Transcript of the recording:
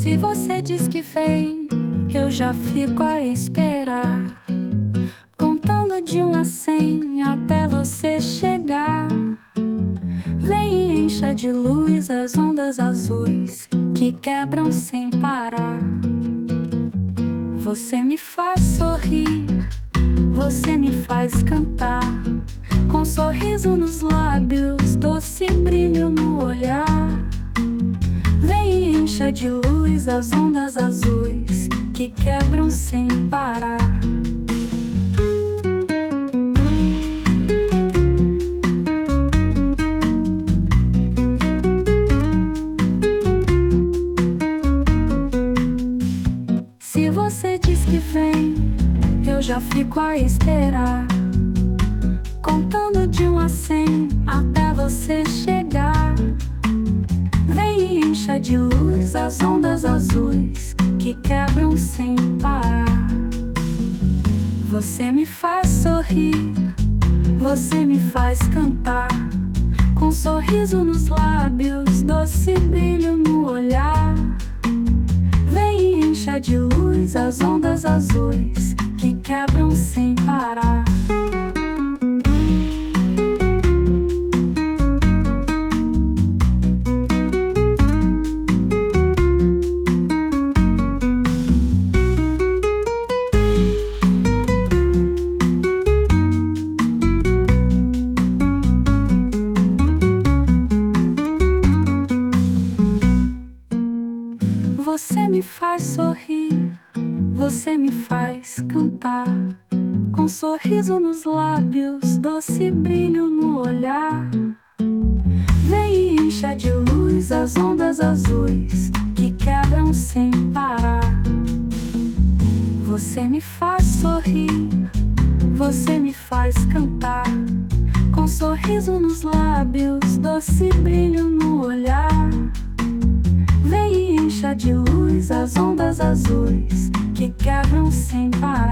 Se você diz que vem, eu já fico a esperar, contando de 1 a 100 até você chegar. Vem e encha de luz as ondas azuis que quebram sem parar. Você me faz sorrir, você me faz cantar, com sorriso nos lábios, doce brilho no olhar. Vem e encha de luz as ondas azuis que quebram sem parar. Se você diz que vem, eu já fico a esperar, contando de 1 a 100 até você chegar. Vem e encha de luz as ondas azuis que quebram sem parar. Você me faz sorrir, você me faz cantar, com sorriso nos lábios, doce brilho no olhar. Vem e encha de luz as ondas azuis que quebram sem parar. Você me faz sorrir, você me faz cantar, com sorriso nos lábios, doce brilho no olhar. Vem e encha de luz as ondas azuis que quebram sem parar. Você me faz sorrir, você me faz cantar, com sorriso nos lábios, doce brilho no olhar. Vem e encha de luz as ondas azuis que quebram sem parar.